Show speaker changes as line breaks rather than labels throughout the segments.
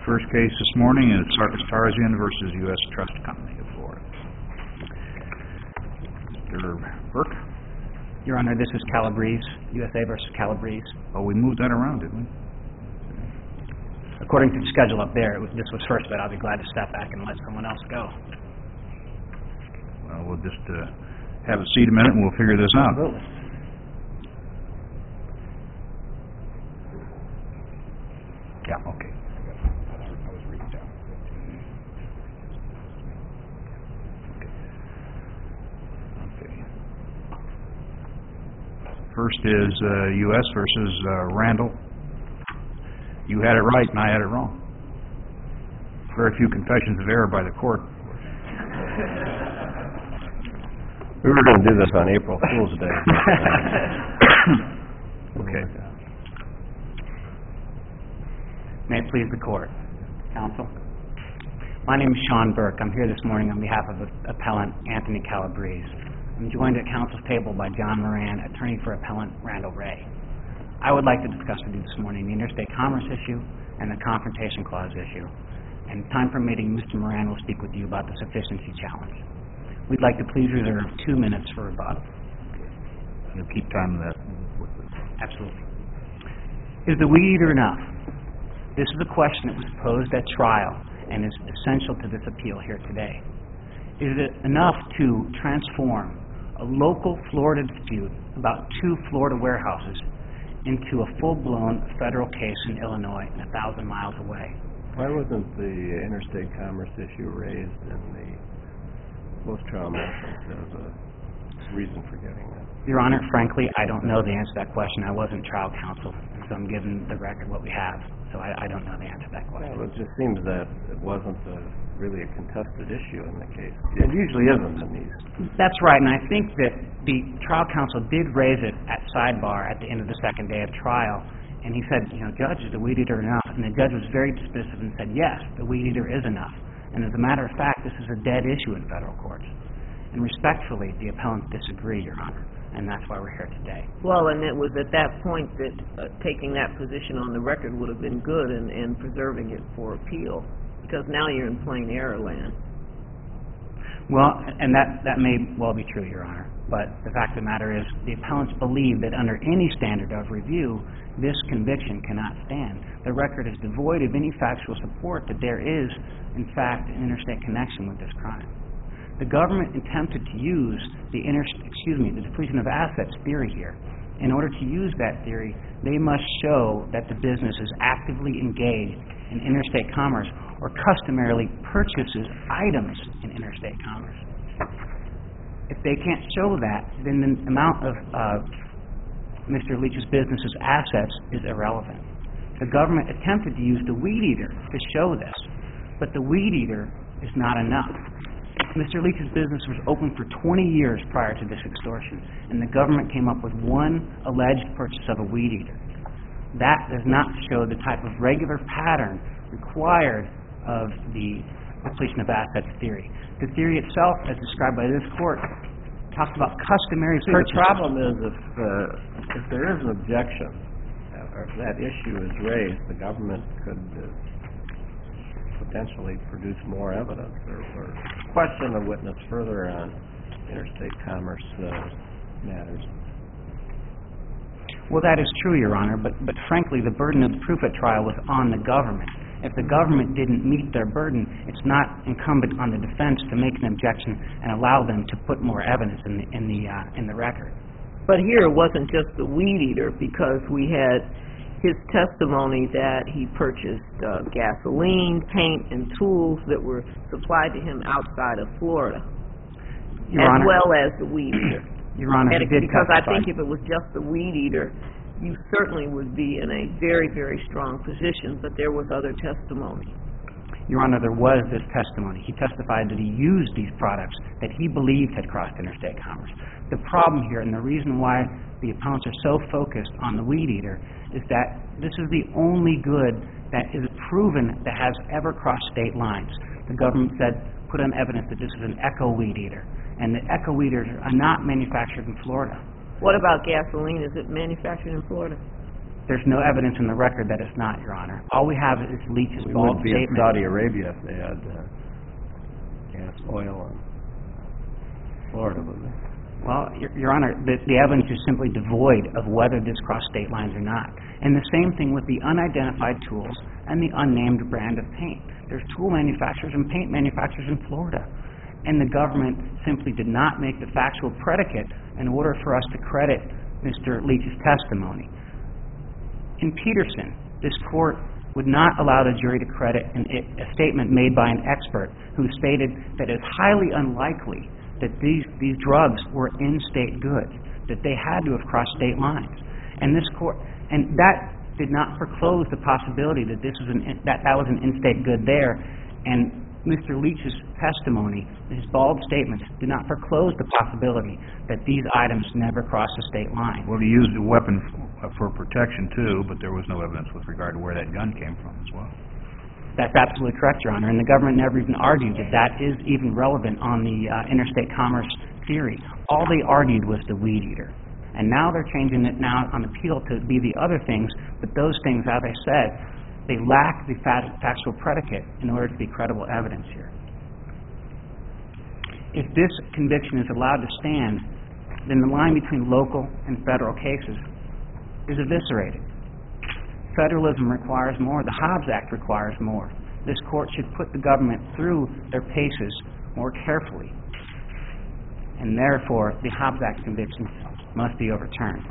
First case this morning is Sarkis Tarzian versus U.S. Trust Company of Florida. Mr. Burke?
Your Honor, this is Calabrese, USA versus Calabrese.
Oh, we moved that around, didn't we?
According to the schedule up there, this was first, but I'll be glad to step back and let someone else go.
Well, we'll just have a seat a minute and we'll figure this out.
Absolutely.
Yeah, okay. I was reading down. Okay. First is U.S. versus Randall. You had it right and I had it wrong. Very few confessions of error by the court.
We were going to do this on April Fool's Day.
Okay.
May it please the Court. Counsel. My name is Sean Burke. I'm here this morning on behalf of Appellant Anthony Calabrese. I'm joined at counsel's table by John Moran, attorney for Appellant Randall Ray. I would like to discuss with you this morning the interstate commerce issue and the confrontation clause issue. And time permitting, Mr. Moran will speak with you about the sufficiency challenge. We'd like to please reserve 2 minutes for rebuttal.
You'll keep time of that.
Absolutely. Is the weed eater enough? This is a question that was posed at trial and is essential to this appeal here today. Is it enough to transform a local Florida dispute about 2 Florida warehouses into a full-blown federal case in Illinois and 1,000 miles away?
Why wasn't the interstate commerce issue raised in the post-trial motions as a reason for getting that?
Your Honor, frankly, I don't know the answer to that question. I wasn't trial counsel, and so I'm giving the record what we have. So I don't know the answer to that question.
Well, it just seems that it wasn't really a contested issue in the case. It usually isn't in these.
That's right, and I think that the trial counsel did raise it at sidebar at the end of the second day of trial, and he said, Judge, is the weed eater enough? And the judge was very dismissive and said, yes, the weed eater is enough. And as a matter of fact, this is a dead issue in federal courts. And respectfully, the appellants disagree, Your Honor, and that's why we're here today.
Well, and it was at that point that taking that position on the record would have been good and preserving it for appeal, because now you're in plain error land.
Well, and that may well be true, Your Honor, but the fact of the matter is the appellants believe that under any standard of review, this conviction cannot stand. The record is devoid of any factual support that there is, in fact, an interstate connection with this crime. The government attempted to use the depletion of assets theory here. In order to use that theory, they must show that the business is actively engaged in interstate commerce or customarily purchases items in interstate commerce. If they can't show that, then the amount of Mr. Leach's business's assets is irrelevant. The government attempted to use the weed eater to show this, but the weed eater is not enough. Mr. Leach's business was open for 20 years prior to this extortion, and the government came up with one alleged purchase of a weed eater. That does not show the type of regular pattern required of the depletion of assets theory. The theory itself, as described by this court, talks about customary purchases.
The problem is if there is an objection, or if that issue is raised, the government could potentially produce more evidence or question the witness further on interstate commerce matters.
Well, that is true, Your Honor, but frankly, the burden of proof at trial was on the government. If the government didn't meet their burden, it's not incumbent on the defense to make an objection and allow them to put more evidence in the record.
But here it wasn't just the weed eater, because we had his testimony that he purchased gasoline, paint, and tools that were supplied to him outside of Florida,
Your Honor,
well as the weed eater.
Your Honor, he did
because I
testify.
think if it was just the weed eater, you certainly would be in a very, very strong position, but there was other testimony.
Your Honor, there was this testimony. He testified that he used these products that he believed had crossed interstate commerce. The problem here, and the reason why the appellants are so focused on the weed eater, is that this is the only good that is proven that has ever crossed state lines. The government said, put on evidence that this is an eco weed eater, and the eco weed eaters are not manufactured in Florida.
What about gasoline? Is it manufactured in Florida?
There's no evidence in the record that it's not, Your Honor. All we have is Leach's
We
bald
wouldn't be in
statement.
Saudi Arabia if they had gas, oil, and Florida, would they?
Well, Your Honor, the evidence is simply devoid of whether this crossed state lines or not. And the same thing with the unidentified tools and the unnamed brand of paint. There's tool manufacturers and paint manufacturers in Florida. And the government simply did not make the factual predicate in order for us to credit Mr. Leach's testimony. In Peterson, this court would not allow the jury to credit a statement made by an expert who stated that it's highly unlikely that these drugs were in-state goods, that they had to have crossed state lines. And this court, and that did not foreclose the possibility that that was an in-state good there. And Mr. Leach's testimony, his bald statements, did not foreclose the possibility that these items never crossed the state line.
Well, he used a weapon for protection, too, but there was no evidence with regard to where that gun came from as well.
That's absolutely correct, Your Honor, and the government never even argued that that is even relevant on the interstate commerce theory. All they argued was the weed eater. And now they're changing it now on appeal to be the other things, but those things, as I said, they lack the factual predicate in order to be credible evidence here. If this conviction is allowed to stand, then the line between local and federal cases is eviscerated. Federalism requires more. The Hobbs Act requires more. This court should put the government through their paces more carefully. And therefore, the Hobbs Act conviction must be overturned.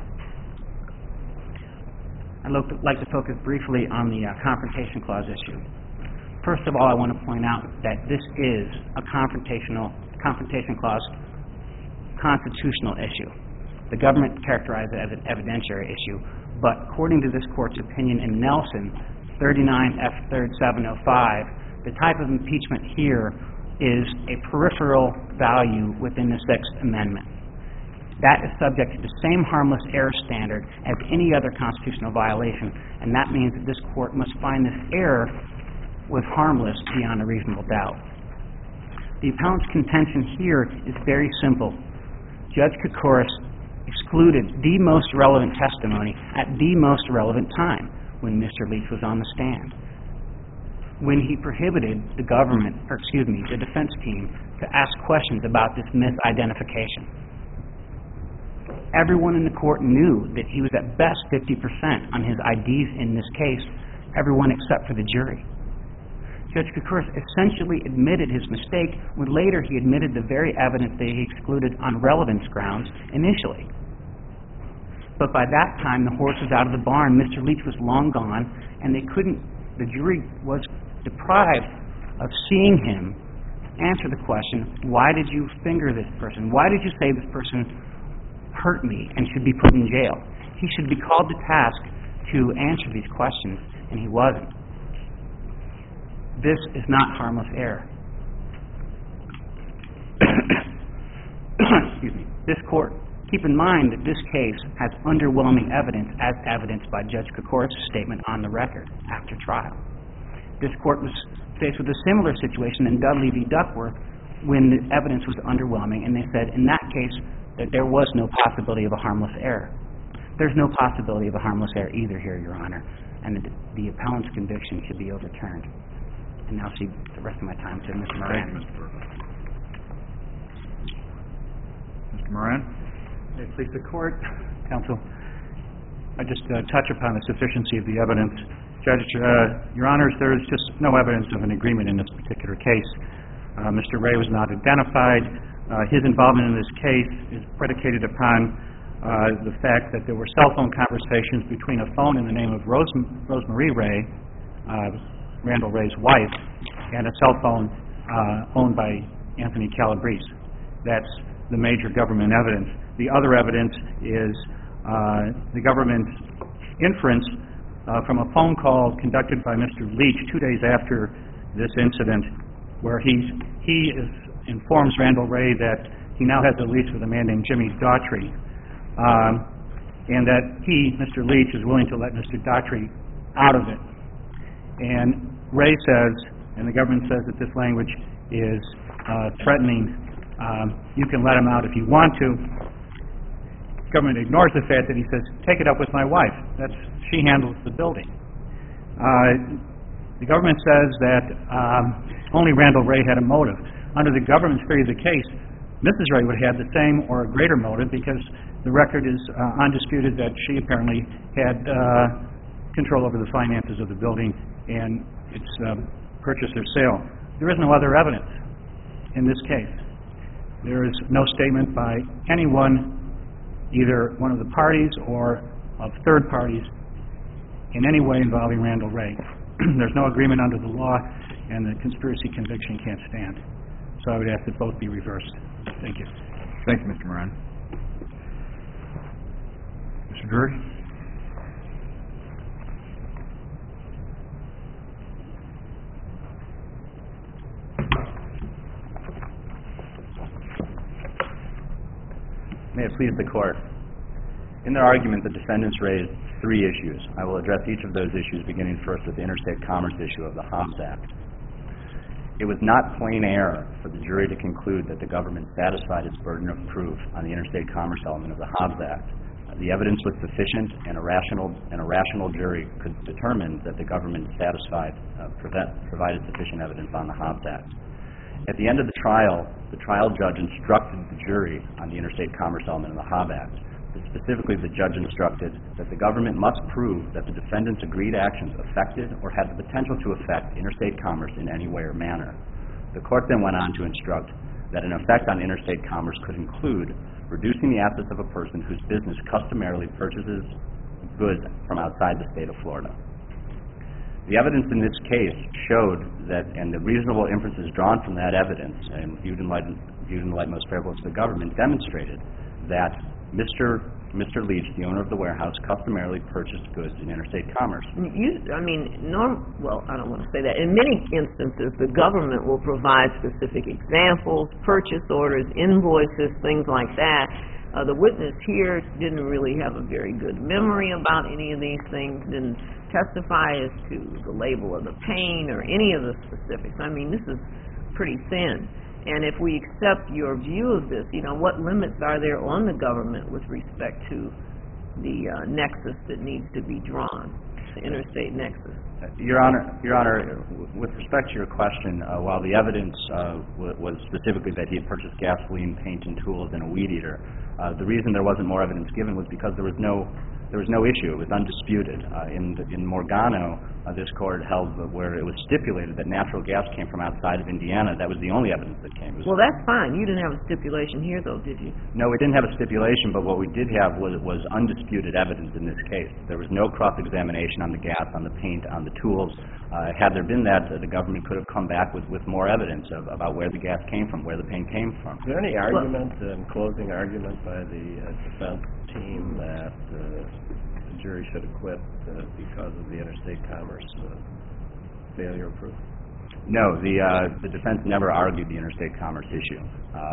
I'd like to focus briefly on the Confrontation Clause issue. First of all, I want to point out that this is a Confrontation Clause constitutional issue. The government characterized it as an evidentiary issue, but according to this court's opinion in Nelson, 39 F. 3rd 705, the type of impeachment here is a peripheral value within the Sixth Amendment. That is subject to the same harmless error standard as any other constitutional violation, and that means that this court must find this error was harmless beyond a reasonable doubt. The appellant's contention here is very simple. Judge Koukouris excluded the most relevant testimony at the most relevant time when Mr. Leach was on the stand, when he prohibited the defense team to ask questions about this misidentification. Everyone in the court knew that he was at best 50% on his IDs in this case, everyone except for the jury. Judge Koukouris essentially admitted his mistake when later he admitted the very evidence that he excluded on relevance grounds initially. But by that time, the horse was out of the barn. Mr. Leach was long gone, and the jury was deprived of seeing him answer the question, why did you finger this person? Why did you say this person hurt me and should be put in jail? He should be called to task to answer these questions, and he wasn't. This is not harmless error. Excuse me. This court, keep in mind that this case has underwhelming evidence as evidenced by Judge Koukouris' statement on the record after trial. This court was faced with a similar situation in Dudley v. Duckworth when the evidence was underwhelming, and they said in that case that there was no possibility of a harmless error. There's no possibility of a harmless error either here, Your Honor, and the appellant's conviction should be overturned. And now I'll cede the rest of my time to Mr. Moran.
Thank you, Mr. Berger. Mr. Moran?
May it please the Court, Counsel. I just touch upon the sufficiency of the evidence. Judge, Your Honors, there is just no evidence of an agreement in this particular case. Mr. Ray was not identified. His involvement in this case is predicated upon the fact that there were cell phone conversations between a phone in the name of Rosemarie Ray, Randall Ray's wife, and a cell phone owned by Anthony Calabrese. That's the major government evidence. The other evidence is the government's inference from a phone call conducted by Mr. Leach 2 days after this incident, where he informs Randall Ray that he now has a lease with a man named Jimmy Daughtry, and that he, Mr. Leach, is willing to let Mr. Daughtry out of it. And Ray says, and the government says that this language is threatening, you can let him out if you want to. The government ignores the fact that he says, take it up with my wife. she handles the building. The government says that only Randall Ray had a motive. Under the government's theory of the case, Mrs. Ray would have the same or a greater motive because the record is undisputed that she apparently had control over the finances of the building and its purchase or sale. There is no other evidence in this case. There is no statement by anyone, either one of the parties or of third parties, in any way involving Randall Ray. There's no agreement under the law, and the conspiracy conviction can't stand. So I would ask that both be reversed. Thank you.
Thank you, Mr. Moran. Mr. Drury?
May it please the Court. In their argument, the defendants raised three issues. I will address each of those issues, beginning first with the interstate commerce issue of the Hobbs Act. It was not plain error for the jury to conclude that the government satisfied its burden of proof on the interstate commerce element of the Hobbs Act. The evidence was sufficient, and a rational jury could determine that the government provided sufficient evidence on the Hobbs Act. At the end of the trial judge instructed the jury on the interstate commerce element of the Hobbs Act. Specifically, the judge instructed that the government must prove that the defendant's agreed actions affected or had the potential to affect interstate commerce in any way or manner. The court then went on to instruct that an effect on interstate commerce could include reducing the assets of a person whose business customarily purchases goods from outside the state of Florida. The evidence in this case showed that, and the reasonable inferences drawn from that evidence, and viewed in light most favorable to the government, demonstrated that Mr. Leach, the owner of the warehouse, customarily purchased goods in interstate commerce.
I don't want to say that. In many instances, the government will provide specific examples, purchase orders, invoices, things like that. The witness here didn't really have a very good memory about any of these things, didn't testify as to the label of the paint or any of the specifics. I mean, this is pretty thin. And if we accept your view of this, what limits are there on the government with respect to the nexus that needs to be drawn, the interstate nexus?
Your Honor, with respect to your question, while the evidence was specifically that he had purchased gasoline, paint, and tools, and a weed eater, the reason there wasn't more evidence given was because there was no issue. It was undisputed. In Morgano, this court held where it was stipulated that natural gas came from outside of Indiana. That was the only evidence that came.
Well, that's fine. You didn't have a stipulation here, though, did you?
No, we didn't have a stipulation, but what we did have was undisputed evidence in this case. There was no cross-examination on the gas, on the paint, on the tools. Had there been that, the government could have come back with more evidence about where the gas came from, where the paint came from.
Is there any argument, closing argument by the defense team that the jury should acquit because of the interstate commerce failure proof?
No, the defense never argued the interstate commerce issue.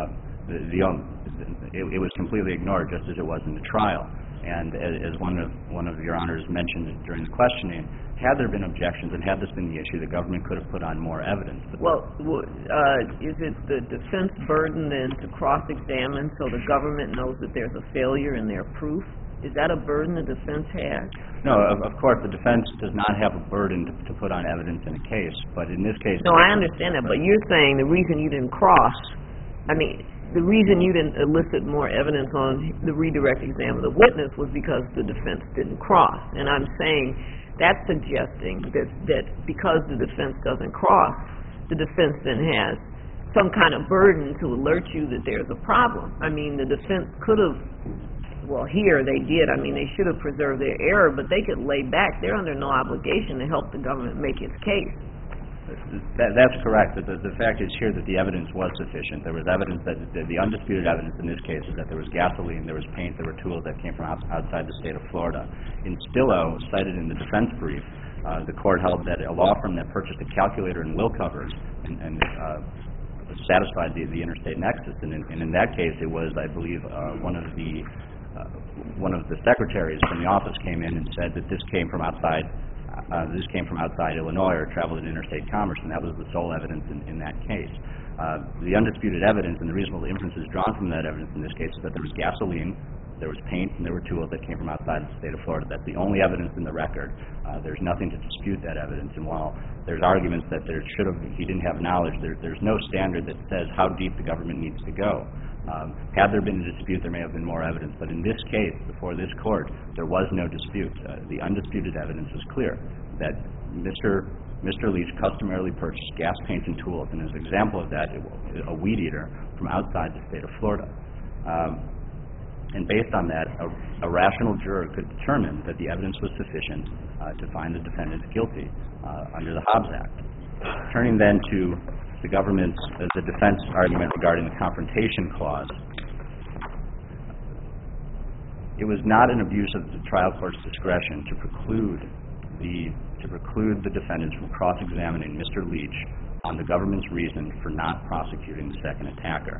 It was completely ignored, just as it was in the trial. And as one of your honors mentioned during the questioning, had there been objections and had this been the issue, the government could have put on more evidence.
Well, is it the defense burden then to cross-examine so the government knows that there's a failure in their proof? Is that a burden the defense has?
No, of course, the defense does not have a burden to put on evidence in a case, but in this case...
No, I understand that, but you're saying the reason you didn't the reason you didn't elicit more evidence on the redirect exam of the witness was because the defense didn't cross. And I'm saying that's suggesting that because the defense doesn't cross, the defense then has some kind of burden to alert you that there's a problem. I mean, the defense could have... Well, here they did. I mean, they should have preserved their error, but they could lay back. They're under no obligation to help the government make its case.
That's correct. The fact is here that the evidence was sufficient. There was evidence that the undisputed evidence in this case is that there was gasoline, there was paint, there were tools that came from outside the state of Florida. In Stillo, cited in the defense brief, the court held that a law firm that purchased a calculator and will covers and satisfied the interstate nexus. And in that case, it was, I believe, one of the secretaries from the office came in and said that this came from outside Illinois or traveled in interstate commerce, and that was the sole evidence in that case. The undisputed evidence and the reasonable inferences drawn from that evidence in this case is that there was gasoline, there was paint and there were tools that came from outside the state of Florida. That's the only evidence in the record. There's nothing to dispute that evidence, and while there's arguments that he didn't have knowledge, there's no standard that says how deep the government needs to go. Had there been a dispute, there may have been more evidence, but in this case, before this court, there was no dispute. The undisputed evidence is clear that Mr. Leach customarily purchased gas paints and tools, and as an example of that, a weed eater from outside the state of Florida. And based on that, a rational juror could determine that the evidence was sufficient to find the defendant guilty under the Hobbs Act. Turning then to the defense argument regarding the Confrontation Clause, it was not an abuse of the trial court's discretion to preclude the defendants from cross-examining Mr. Leach on the government's reason for not prosecuting the second attacker.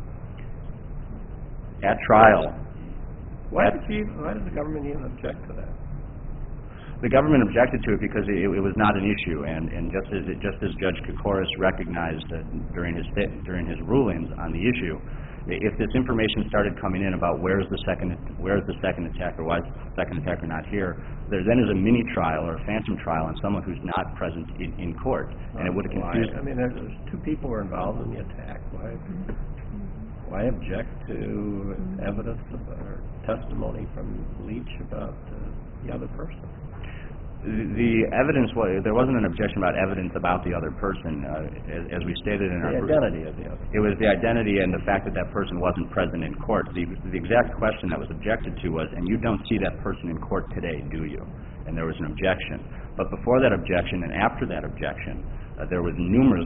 At trial...
Why did the government even object to that?
The government objected to it because it was not an issue, and just as Judge Koukouris recognized during his rulings on the issue, if this information started coming in about where's the second attacker, why is the second attacker not here, there then is a mini trial or a phantom trial on someone who's not present in court, and it would have confused.
I mean, there's two people were involved in the attack. Why object to evidence or testimony from Leach about the other person?
The evidence there wasn't an objection about evidence about the other person, as we stated in our
the identity of the other.
It was the identity and the fact that that person wasn't present in court. The exact question that was objected to was, and you don't see that person in court today, do you? And there was an objection. But before that objection and after that objection, there was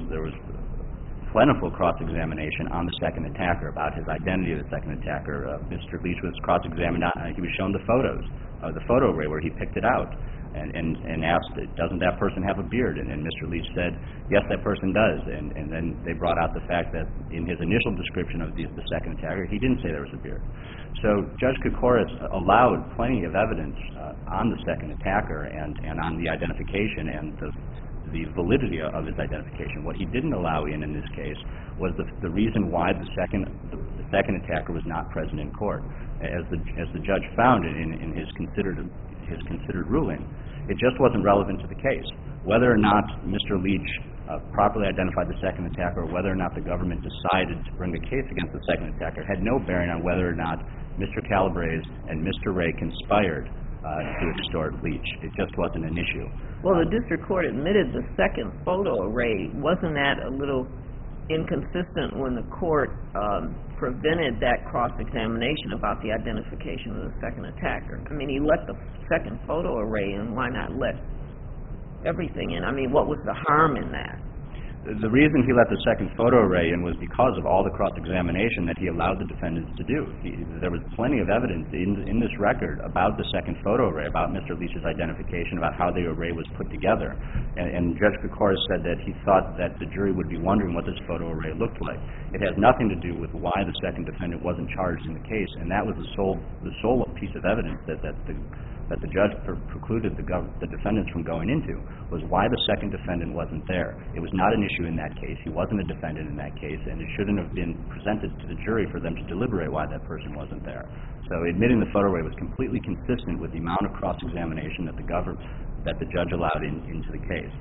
plentiful cross-examination on the second attacker about his identity of the second attacker. Mr. Leach was cross-examined on. He was shown the photos, the photo array where he picked it out. And asked, doesn't that person have a beard? And Mr. Leach said, yes, that person does. And then they brought out the fact that in his initial description of the second attacker, he didn't say there was a beard. So Judge Koukouris allowed plenty of evidence on the second attacker and on the identification and the validity of his identification. What he didn't allow in this case was the reason why the second attacker was not present in court. As the judge found in his considered ruling, it just wasn't relevant to the case. Whether or not Mr. Leach properly identified the second attacker or whether or not the government decided to bring a case against the second attacker had no bearing on whether or not Mr. Calabrese and Mr. Ray conspired to extort Leach. It just wasn't an issue.
Well, the district court admitted the second photo array. Wasn't that a little inconsistent when the court prevented that cross-examination about the identification of the second attacker? I mean, he let the second photo array in. Why not let everything in? I mean, what was the harm in that?
The reason he let the second photo array in was because of all the cross-examination that he allowed the defendants to do. There was plenty of evidence in this record about the second photo array, about Mr. Leach's identification, about how the array was put together. And Judge Koukouris said that he thought that the jury would be wondering what this photo array looked like. It has nothing to do with why the second defendant wasn't charged in the case, and that was the sole piece of evidence that the judge precluded the defendants from going into, was why the second defendant wasn't there. It was not an issue in that case. He wasn't a defendant in that case, and it shouldn't have been presented to the jury for them to deliberate why that person wasn't there. So admitting the photo array was completely consistent with the amount of cross-examination that the judge allowed into the case.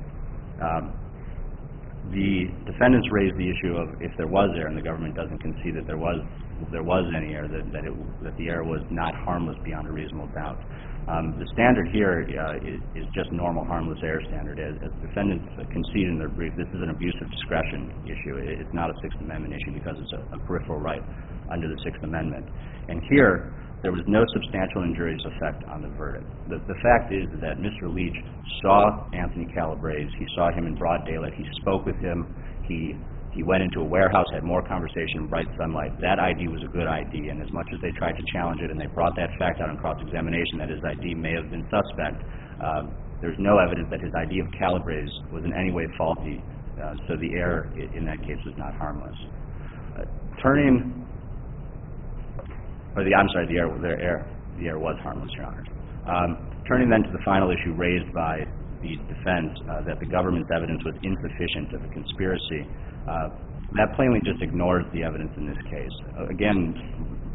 The defendants raised the issue of if there was error, and the government doesn't concede that there was any error, that the error was not harmless beyond a reasonable doubt. The standard here is just normal harmless error standard. As defendants concede in their brief, this is an abuse of discretion issue. It's not a Sixth Amendment issue because it's a peripheral right under the Sixth Amendment. And here, there was no substantial injurious effect on the verdict. The fact is that Mr. Leach saw Anthony Calabrese. He saw him in broad daylight. He spoke with him. He went into a warehouse, had more conversation in bright sunlight. That ID was a good ID, and as much as they tried to challenge it and they brought that fact out in cross-examination that his ID may have been suspect, there's no evidence that his ID of Calabrese was in any way faulty, so the error in that case was not harmless. The error was harmless, Your Honor. Turning then to the final issue raised by the defense, that the government's evidence was insufficient of the conspiracy, that plainly just ignores the evidence in this case. Again,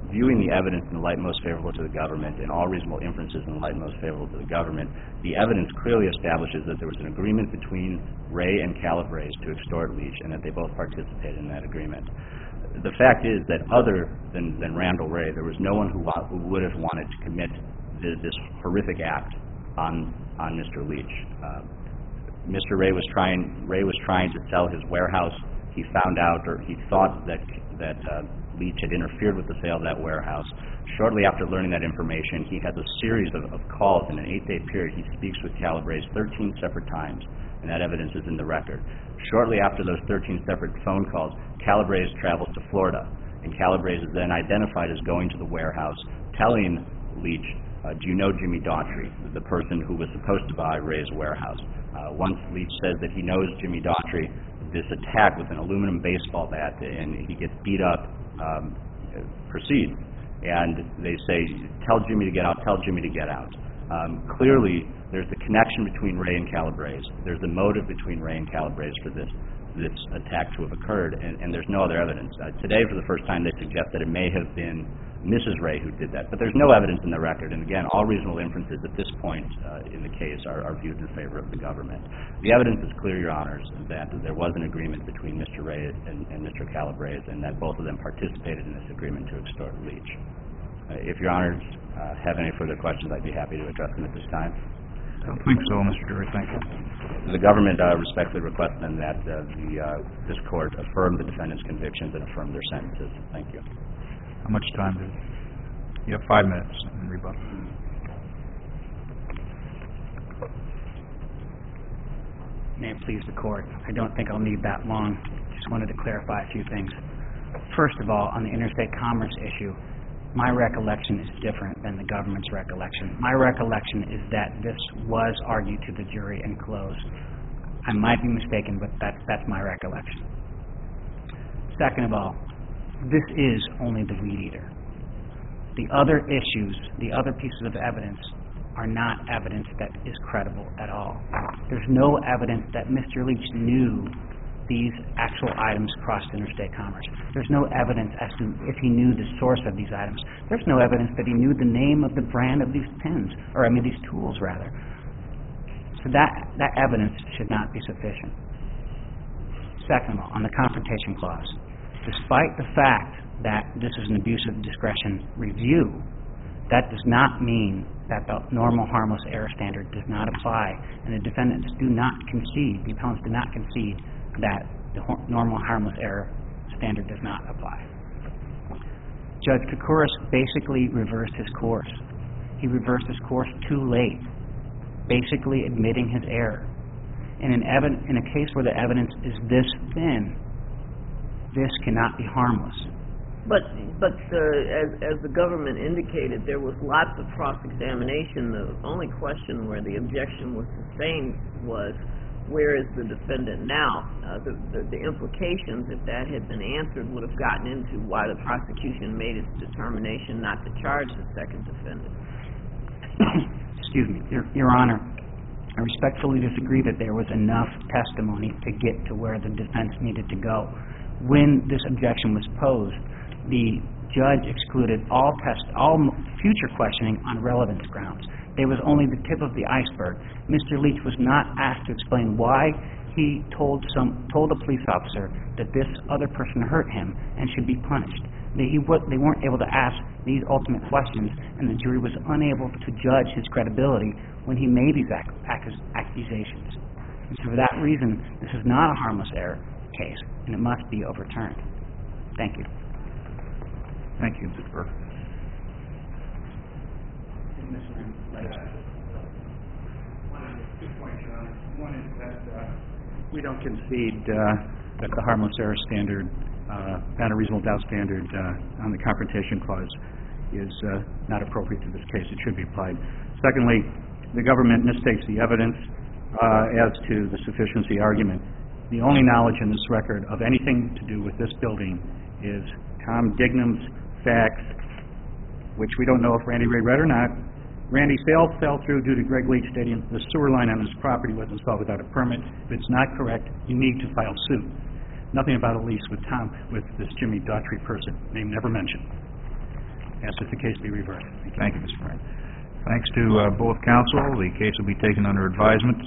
viewing the evidence in the light most favorable to the government and all reasonable inferences in the light most favorable to the government, the evidence clearly establishes that there was an agreement between Ray and Calabrese to extort Leach and that they both participated in that agreement. The fact is that other than Randall Ray, there was no one who would have wanted to commit this horrific act on Mr. Leach. Mr. Ray was trying to sell his warehouse. He found out, or he thought that Leach had interfered with the sale of that warehouse. Shortly after learning that information, he has a series of calls in an 8-day period. He speaks with Calabrese 13 separate times, and that evidence is in the record. Shortly after those 13 separate phone calls, Calabrese travels to Florida, and Calabrese is then identified as going to the warehouse, telling Leach, do you know Jimmy Daughtry, the person who was supposed to buy Ray's warehouse? Once Leach says that he knows Jimmy Daughtry, this attack with an aluminum baseball bat, and he gets beat up, proceeds. And they say, tell Jimmy to get out, tell Jimmy to get out. Clearly, there's the connection between Ray and Calabrese. There's the motive between Ray and Calabrese for this attack to have occurred, and there's no other evidence. Today, for the first time, they suggest that it may have been Mrs. Ray who did that, but there's no evidence in the record. And again, all reasonable inferences at this point in the case are viewed in favor of the government. The evidence is clear, Your Honors, that there was an agreement between Mr. Ray and Mr. Calabrese, and that both of them participated in this agreement to extort Leach. If Your Honors have any further questions, I'd be happy to address them at this time.
I don't think so, Mr. Jury. Thank you.
The government respectfully requests then that this court affirm the defendant's convictions and affirm their sentences. Thank you.
How much time do you have? 5 minutes in rebuttal.
May it please the Court. I don't think I'll need that long. Just wanted to clarify a few things. First of all, on the interstate commerce issue, my recollection is different than the government's recollection. My recollection is that this was argued to the jury and closed. I might be mistaken, but that's my recollection. Second of all, this is only the weed eater. The other issues, the other pieces of evidence, are not evidence that is credible at all. There's no evidence that Mr. Leach knew these actual items crossed interstate commerce. There's no evidence as to if he knew the source of these items. There's no evidence that he knew the name of the brand of these pens, these tools, rather. So that evidence should not be sufficient. Second of all, on the confrontation clause, despite the fact that this is an abuse of discretion review, that does not mean that the normal harmless error standard does not apply, and the defendants do not concede, the appellants do not concede that the normal harmless error standard does not apply. Judge Koukouris basically reversed his course. He reversed his course too late, basically admitting his error. And in a case where the evidence is this thin, this cannot be harmless.
But as the government indicated, there was lots of cross-examination. The only question where the objection was sustained was, where is the defendant now? The implications, if that had been answered, would have gotten into why the prosecution made its determination not to charge the second defendant.
Excuse me, Your Honor, I respectfully disagree that there was enough testimony to get to where the defense needed to go. When this objection was posed, the judge excluded all future questioning on relevance grounds. There was only the tip of the iceberg. Mr. Leach was not asked to explain why he told a police officer that this other person hurt him and should be punished. They weren't able to ask these ultimate questions, and the jury was unable to judge his credibility when he made these accusations. And so for that reason, this is not a harmless error case, and it must be overturned. Thank you.
Thank you, Mr. Burke.
One is that we don't concede that the harmless error standard, not a reasonable doubt standard on the confrontation clause is not appropriate to this case. It should be applied. Secondly, the government mistakes the evidence as to the sufficiency argument. The only knowledge in this record of anything to do with this building is Tom Dignam's fax, which we don't know if Randy Ray read or not. Randy's sale fell through due to Greg Leach stating the sewer line on his property was installed without a permit. If it's not correct, you need to file suit. Nothing about a lease with this Jimmy Daughtry person, name never mentioned. that the case be reversed.
Thank you, Mr. Frank. Thanks to both counsel. The case will be taken under advisement.